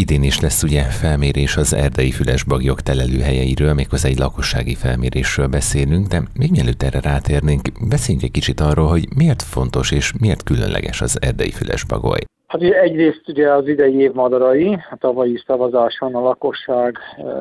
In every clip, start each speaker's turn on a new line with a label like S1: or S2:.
S1: idén is lesz ugye felmérés az erdei fülesbagyok telelőhelyeiről, méghozzá egy lakossági felmérésről beszélünk, de még mielőtt erre rátérnénk, beszéljünk egy kicsit arról, hogy miért fontos és miért különleges az erdei fülesbagoly.
S2: Hát ugye egyrészt ugye az idei év madarai, a tavalyi szavazáson a lakosság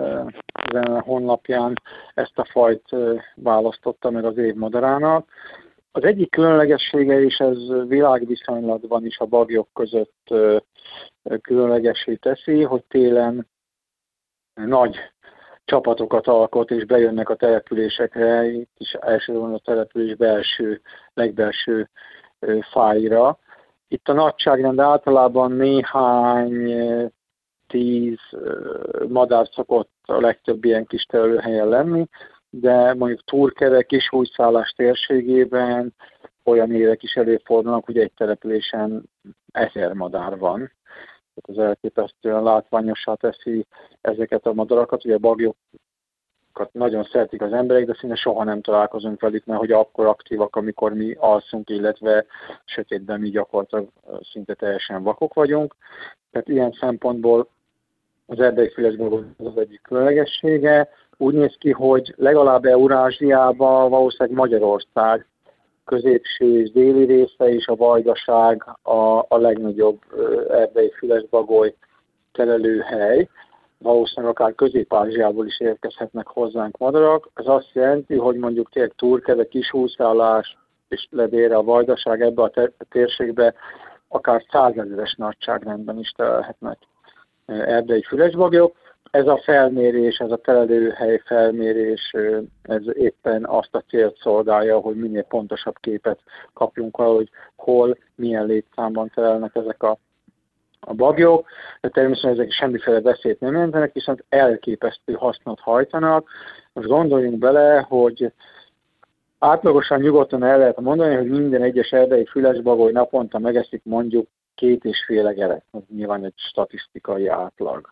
S2: honlapján ezt a fajt választotta meg az év madarának. Az egyik különlegessége, és ez világviszonylatban is a bagyok között különlegessé teszi, hogy télen nagy csapatokat alkot, és bejönnek a településekre, itt is elsősorban a település legbelső fáira. Itt a nagyságrend általában néhány 10 madár szokott a legtöbb ilyen kis terülőhelyen lenni, de mondjuk Turkere, Kisújszállás térségében olyan évek is előfordulnak, hogy egy településen 1000 madár van. Ez elképesztően látványossá teszi ezeket a madarakat. Ugye a bagyokat nagyon szeretik az emberek, de szinte soha nem találkozunk velük, mert hogy akkor aktívak, amikor mi alszunk, illetve sötétben mi gyakorlatilag szinte teljesen vakok vagyunk. Tehát ilyen szempontból az erdei fülesbagoly az egyik különlegessége. Úgy néz ki, hogy legalább Eurázsiában, valószínűleg Magyarország középső és déli része és a Vajdaság a legnagyobb erdei fülesbagoly telelőhely. Valószínűleg akár Közép-Ázsiából is érkezhetnek hozzánk madarak. Ez azt jelenti, hogy mondjuk tényleg Turkere, Kisújszállás és ledélre a Vajdaság ebbe a térségbe akár 100 000-es nagyságrendben is telelhetnek erdei fülesbagyok. Ez a felmérés, ez a telelőhely felmérés, ez éppen azt a célt szolgálja, hogy minél pontosabb képet kapjunk arra, hogy hol, milyen létszámban telelnek ezek a bagyok. De természetesen ezek semmiféle veszélyt nem jelentenek, viszont elképesztő hasznot hajtanak. Most gondoljunk bele, hogy átlagosan nyugodtan el lehet mondani, hogy minden egyes erdei fülesbagoly naponta megeszik mondjuk 2,5 egeret. Ez nyilván egy statisztikai átlag.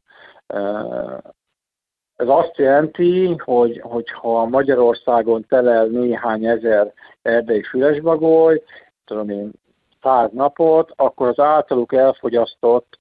S2: Ez azt jelenti, hogy ha Magyarországon telel néhány ezer erdei fülesbagoly, tudom én, 100 napot, akkor az általuk elfogyasztott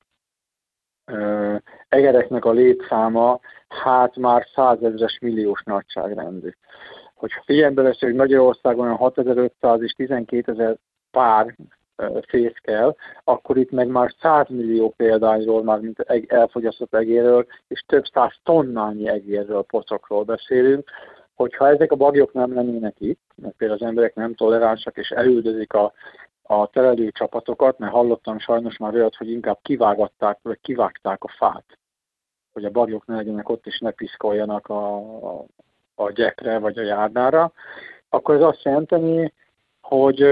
S2: egereknek a létszáma hát már 100 000-es milliós nagyságrendű. Hogyha figyelembe veszünk, hogy Magyarországon 6500 és 12 000 pár fészkel, akkor itt meg már 100 millió példányról, már mint elfogyasztott egérről, és több 100 tonnányi egérről, pocokról beszélünk. Hogyha ezek a bagyok nem lennének itt, mert például az emberek nem toleránsak és elüldözik a terelő csapatokat, mert hallottam sajnos már olyat, hogy inkább kivágták a fát, hogy a bagyok ne legyenek ott és ne piszkoljanak a gyekre vagy a járdára, akkor ez azt jelenteni, hogy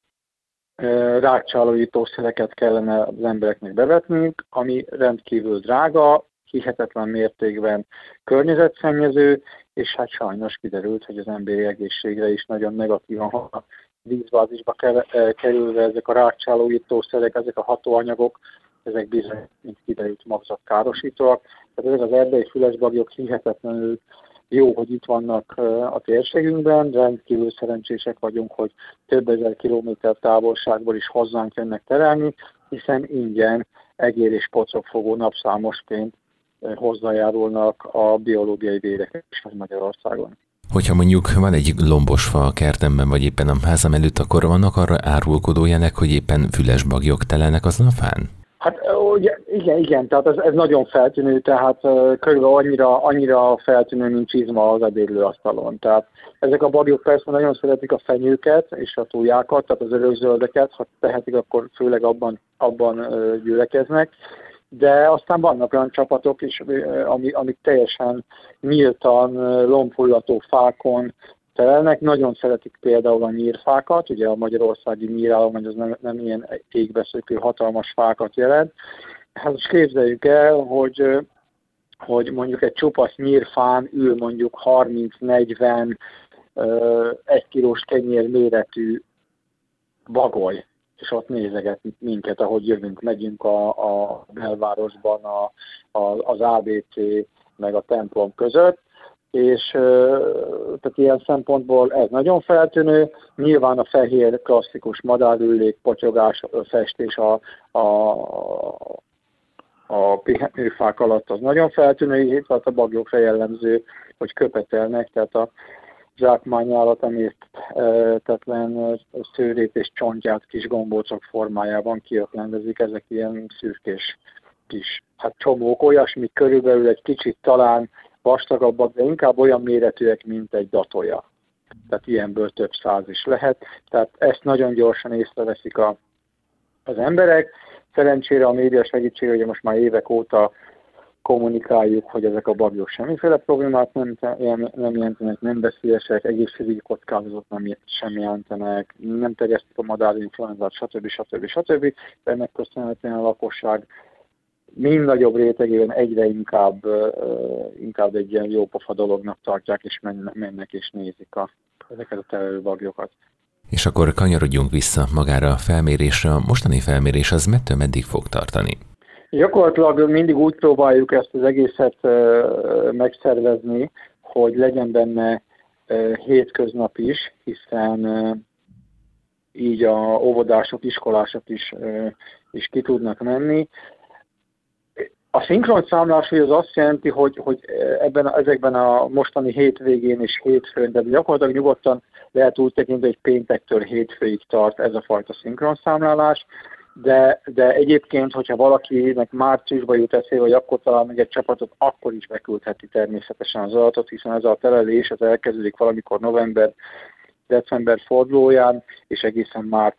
S2: rákcsálóítószereket kellene az embereknek bevetnünk, ami rendkívül drága, hihetetlen mértékben környezetszennyező, és hát sajnos kiderült, hogy az emberi egészségre is nagyon negatívan hat. A vízbázisba kerülve ezek a rákcsálóítószerek, ezek a hatóanyagok, ezek bizony, mint kiderült, magzatkárosítóak. Tehát ezek az erdei fülesbagyok hihetetlenül jó, hogy itt vannak a térségünkben, rendkívül szerencsések vagyunk, hogy több ezer kilométer távolságból is hozzánk jönnek terelni, hiszen ingyen egér- és pocokfogó napszámosként hozzájárulnak a biológiai védekezéshez Magyarországon.
S1: Hogyha mondjuk van egy lombos fa a kertemben, vagy éppen a házam előtt, akkor vannak arra árulkodó jelek, hogy éppen fülesbagyok telelnek azon a fán?
S2: Hát ugye, igen, tehát ez nagyon feltűnő, tehát körülbelül annyira feltűnő, mint csizma az ebédlőasztalon. Tehát ezek a bagyok persze nagyon szeretik a fenyőket és a tujákat, tehát az örökzöldeket, ha tehetik, akkor főleg abban gyülekeznek. De aztán vannak olyan csapatok is, amik teljesen nyíltan lombhullató fákon telelnek. Nagyon szeretik például a nyírfákat, ugye a magyarországi nyírállomány az nem ilyen égbeszökő hatalmas fákat jelent. Hát most képzeljük el, hogy mondjuk egy csupasz nyírfán ül mondjuk 30-40 1 kilós kenyér méretű bagoly, és ott nézeget minket, ahogy jövünk, megyünk a belvárosban az ABC meg a templom között, és tehát ilyen szempontból ez nagyon feltűnő. Nyilván a fehér klasszikus madárüllék, potyogás, festés a pihenőfák alatt az nagyon feltűnő, tehát a bagyokra jellemző, hogy köpetelnek, tehát a zsákmányálat emésztetlen szőrét és csontját kis gombócok formájában kiöklendezik, ezek ilyen szürkés kis csomók, olyasmi körülbelül egy kicsit talán vastagabbak, de inkább olyan méretűek, mint egy datolya. Tehát ilyenből több száz is lehet. Tehát ezt nagyon gyorsan észreveszik az emberek. Szerencsére a média segítségével, hogy most már évek óta kommunikáljuk, hogy ezek a bagyok semmiféle problémát nem jelentenek, nem veszélyesek, egészségügyi kockázatot sem jelentenek, nem terjesztik a madárinfluenzát, stb. Ennek köszönhetően a lakosság mind nagyobb rétegében egyre inkább egy ilyen jópofa dolognak tartják, és mennek és nézik ezeket a terelő bagyokat.
S1: És akkor kanyarodjunk vissza magára a felmérésre. A mostani felmérés az mettől meddig fog tartani?
S2: Gyakorlatilag mindig úgy próbáljuk ezt az egészet megszervezni, hogy legyen benne hétköznap is, hiszen így a óvodások, iskolások is ki tudnak menni. A szinkron számlás az azt jelenti, hogy ezekben a mostani hétvégén és hétfőn, de gyakorlatilag nyugodtan lehet úgy tekinteni, hogy péntektől hétfőig tart ez a fajta szinkron számlálás, de egyébként, hogyha valakinek márciusban jut eszébe, vagy akkor talál meg egy csapatot, akkor is beküldheti természetesen az adatot, hiszen ez a terelés az elkezdődik valamikor november-december fordulóján, és egészen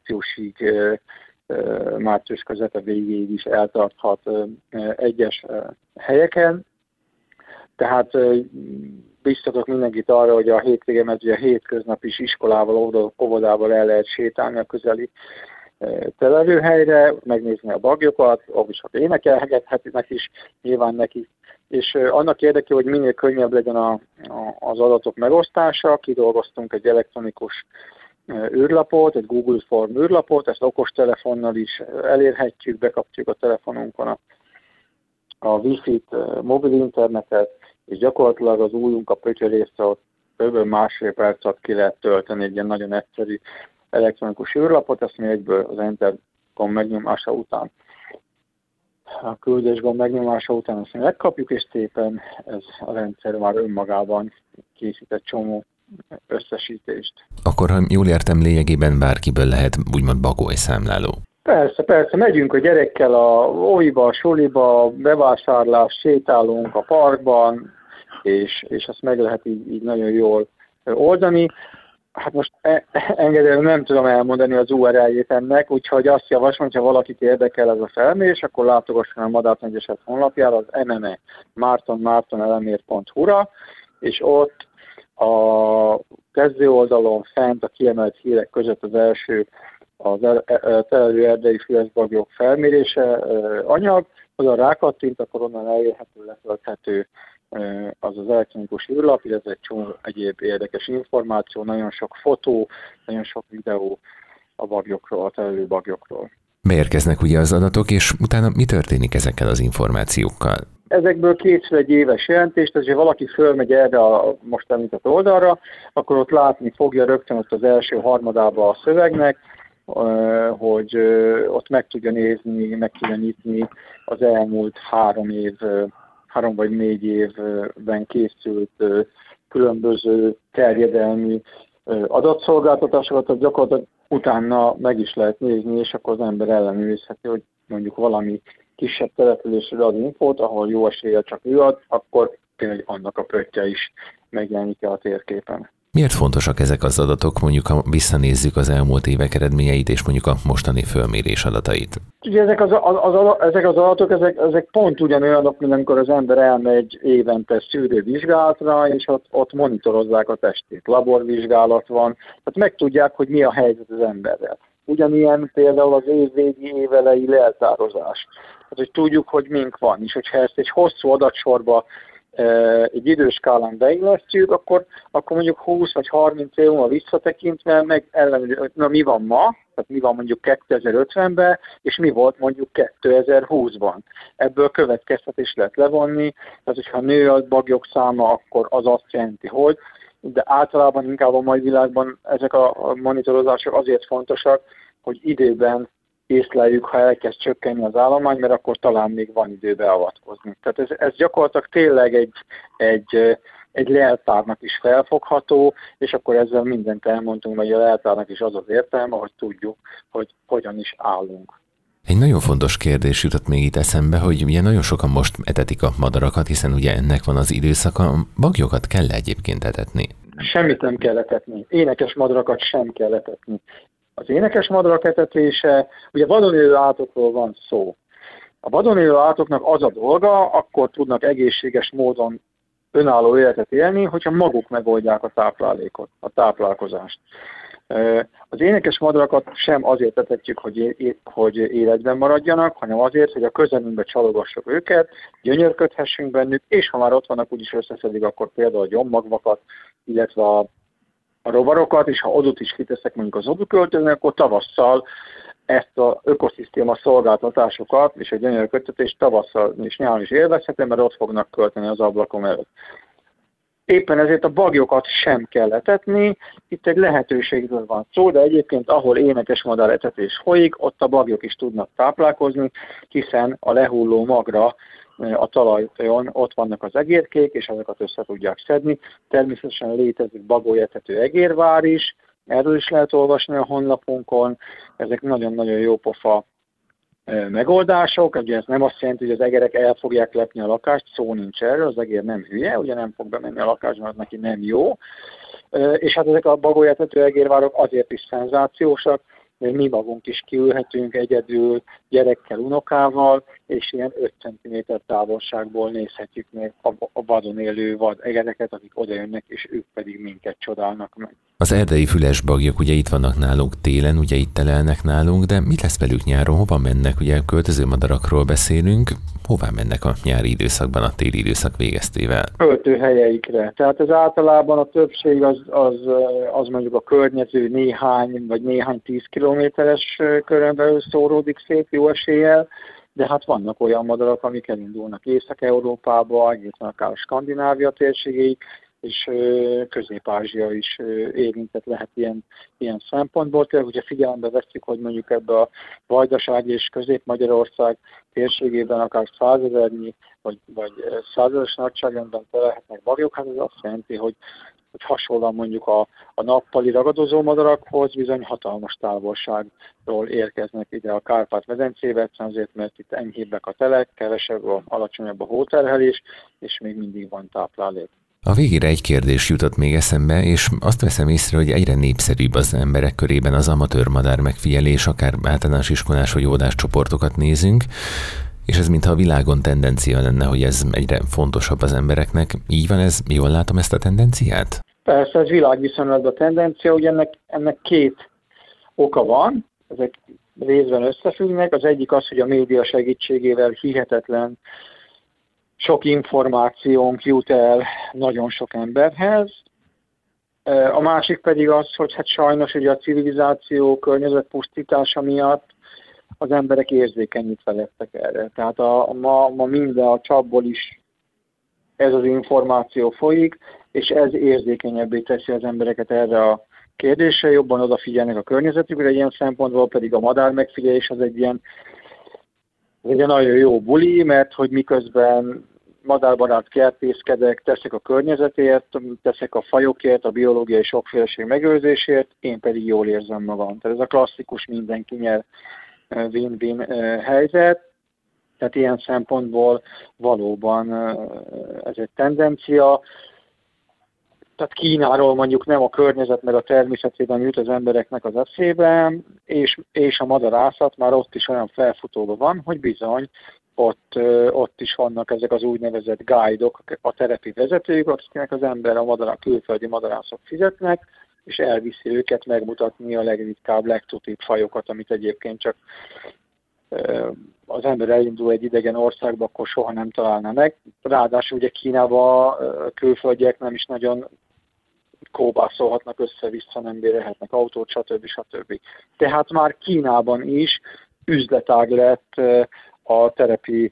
S2: március közepe végéig is eltarthat egyes helyeken. Tehát biztatok mindenkit arra, hogy a hétvégén, a hétköznap is iskolával, óvodával el lehet sétálni a közeli telelőhelyre, megnézni a bagyokat, is énekelhetnek is nyilván neki. És annak érdekében, hogy minél könnyebb legyen az adatok megosztása, kidolgoztunk egy elektronikus űrlapot, egy Google Form űrlapot, ezt okostelefonnal is elérhetjük, bekapcsoljuk a telefonunkon a Wi-Fi-t, mobil internetet, és gyakorlatilag az ujjunk a pötyörészre ott kb. Másfél perc alatt ki lehet tölteni egy ilyen nagyon egyszerű elektronikus űrlapot, ezt mi egyből az Enter gomb megnyomása után, a küldés gomb megnyomása után azt megkapjuk, és szépen ez a rendszer már önmagában készít egy csomó összesítést.
S1: Akkor, ha jól értem, lényegében bárkiből lehet úgymond bagolyszámláló.
S2: Persze, megyünk a gyerekkel a óviba, a suliba, bevásárlás, sétálunk a parkban, és azt meg lehet így nagyon jól oldani. Hát most engedélyem nem tudom elmondani az URL-jét ennek, úgyhogy azt javaslom, hogyha valakit érdekel ez a felmérés, akkor látogasson a Madártanyagyeset honlapjára, az MME martonelemér.hu-ra, és ott a kezdő oldalon fent a kiemelt hírek között az első az telelő erdei fülesbagyok felmérése anyag, oda rákattint, akkor onnan elérhető, letölthető az elektronikus űrlap, illetve egy csomó egyéb érdekes információ, nagyon sok fotó, nagyon sok videó a bagyokról, a telelő bagyokról.
S1: Beérkeznek ugye az adatok, és utána mi történik ezekkel az információkkal?
S2: Ezekből készül egy éves jelentést, tehát ha valaki fölmegy erre a most említett oldalra, akkor ott látni fogja rögtön ott az első harmadába a szövegnek, hogy ott meg tudja nézni, meg tudja nyitni az elmúlt 3 vagy 4 évben készült különböző terjedelmi adatszolgáltatásokat, tehát gyakorlatilag utána meg is lehet nézni, és akkor az ember ellenőrizheti, hogy mondjuk valami kisebb településről ad infót, ahol jó eséllyel csak ő ad, akkor tényleg annak a pöttye is megjelenik a térképen.
S1: Miért fontosak ezek az adatok, mondjuk ha visszanézzük az elmúlt évek eredményeit, és mondjuk a mostani fölmérés adatait?
S2: Ugye ezek az adatok, ezek pont ugyanolyanok, mint amikor az ember elmegy évente szűrővizsgálatra, és ott monitorozzák a testét. Laborvizsgálat van, tehát megtudják, hogy mi a helyzet az emberrel. Ugyanilyen például az évvégi, évelei leltározás. Tehát, hogy tudjuk, hogy mink van, és hogyha ezt egy hosszú adatsorba egy időskálán beillesztjük, akkor mondjuk 20 vagy 30 év múlva visszatekintve meg ellenőrizni, na mi van ma, tehát mi van mondjuk 2050-ben, és mi volt mondjuk 2020-ban. Ebből következtetést lehet levonni, tehát hogyha nő a bagyok száma, akkor az azt jelenti, hogy, de általában inkább a mai világban ezek a monitorozások azért fontosak, hogy időben észleljük, ha elkezd csökkenni az állomány, mert akkor talán még van idő beavatkozni. Tehát ez gyakorlatilag tényleg egy leltárnak is felfogható, és akkor ezzel mindent elmondtunk, hogy a leltárnak is az az értelme, hogy tudjuk, hogy hogyan is állunk.
S1: Egy nagyon fontos kérdés jutott még itt eszembe, hogy ugye nagyon sokan most etetik a madarakat, hiszen ugye ennek van az időszaka. Baglyokat kell egyébként etetni?
S2: Semmit nem kell etetni. Énekes madarakat sem kell etetni. Az énekes madarak etetése, ugye vadon élő állatokról van szó. A vadon élő állatoknak az a dolga, akkor tudnak egészséges módon önálló életet élni, hogyha maguk megoldják a táplálékot, a táplálkozást. Az énekes madarakat sem azért etetjük, hogy életben maradjanak, hanem azért, hogy a közelünkbe csalogassuk őket, gyönyörködhessünk bennük, és ha már ott vannak, úgyis összeszedik, akkor például a gyommagvakat, illetve a rovarokat, és ha odot is kiteszek mondjuk az oduköltőnek, akkor tavasszal ezt az ökoszisztéma szolgáltatásokat és a gyönyörködtetést tavasszal és nyáron is élvezhetem, mert ott fognak költeni az ablakom előtt. Éppen ezért a baglyokat sem kell etetni, itt egy lehetőségről van szó, de egyébként ahol énekes madár etetés folyik, ott a bagllyok is tudnak táplálkozni, hiszen a lehulló magra a talajon ott vannak az egérkék, és ezeket össze tudják szedni. Természetesen létezik bagolyetető egérvár is, erről is lehet olvasni a honlapunkon, ezek nagyon-nagyon jó pofa megoldások, ugye ez nem azt jelenti, hogy az egerek el fogják lepni a lakást, szó nincs erről, az egér nem hülye, ugye nem fog bemenni a lakásba, mert neki nem jó. És hát ezek a bagolyetető egérvárok azért is szenzációsak, mert mi magunk is kiülhetünk egyedül, gyerekkel, unokával, és ilyen 5 cm távolságból nézhetjük meg a vadon élő vadegereket, akik odajönnek, és ők pedig minket csodálnak meg.
S1: Az erdei fülesbaglyok ugye itt vannak nálunk télen, ugye itt telelnek nálunk, de mit lesz velük nyáron, hova mennek? Ugye költöző madarakról beszélünk, hová mennek a nyári időszakban, a téli időszak végeztével?
S2: Költőhelyeikre. Tehát ez általában a többség az mondjuk a környező néhány 10 kilométeres körön belül szóródik szét jó eséllyel, de hát vannak olyan madarak, amik elindulnak Észak-Európába, egészen akár a Skandinávia térségéig, és Közép-Ázsia is érintett lehet ilyen szempontból. Tehát, hogyha figyelembe vesszük, hogy mondjuk ebbe a Vajdaság és Közép-Magyarország térségében akár 100 000-nyi vagy 100 000-es nagyságrendben telelhetnek bagllyok, hát ez azt jelenti, hogy hasonlóan mondjuk a nappali ragadozó madarakhoz bizony hatalmas távolságról érkeznek ide a Kárpát-medencébe, azért, mert itt enyhébbek a telek, kevesebb, alacsonyabb a hóterhelés, és még mindig van táplálék.
S1: A végére egy kérdés jutott még eszembe, és azt veszem észre, hogy egyre népszerűbb az emberek körében az amatőr madár megfigyelés, akár általános iskolás vagy óvodás csoportokat nézünk, és ez mintha a világon tendencia lenne, hogy ez egyre fontosabb az embereknek. Így van ez? Jól látom ezt a tendenciát?
S2: Persze, ez világviszonylatban a tendencia, hogy ennek 2 oka van, ezek részben összefüggnek. Az egyik az, hogy a média segítségével hihetetlen sok információnk jut el nagyon sok emberhez. A másik pedig az, hogy hát sajnos ugye a civilizáció környezetpusztítása miatt az emberek érzékenyítve lettek erre. Tehát ma minden a csapból is ez az információ folyik, és ez érzékenyebbé teszi az embereket erre a kérdésre, jobban odafigyelnek a környezetükre, ilyen szempontból pedig a madár megfigyelés az egy ilyen nagyon jó buli, mert hogy miközben madárbarát kertészkedek, teszek a környezetért, teszek a fajokért, a biológiai sokféleség megőrzésért, én pedig jól érzem magam. Tehát ez a klasszikus mindenki nyer win-win helyzet. Tehát ilyen szempontból valóban ez egy tendencia. Tehát Kínáról mondjuk nem a környezet meg a természetében jut az embereknek az eszébe, és a madarászat már ott is olyan felfutóban van, hogy bizony ott is vannak ezek az úgynevezett guide-ok, a terepi vezetők, akiknek az ember, a külföldi madarászok fizetnek, és elviszi őket megmutatni a legritkább, legtutibb fajokat, amit egyébként csak az ember elindul egy idegen országba, akkor soha nem találna meg. Ráadásul ugye Kínában külföldiek nem is nagyon kóbászolhatnak össze-vissza, nem bérelhetnek autót, stb. Tehát már Kínában is üzletág lett a terepi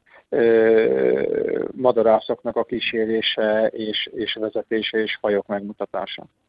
S2: madarászoknak a kísérése és vezetése és fajok megmutatása.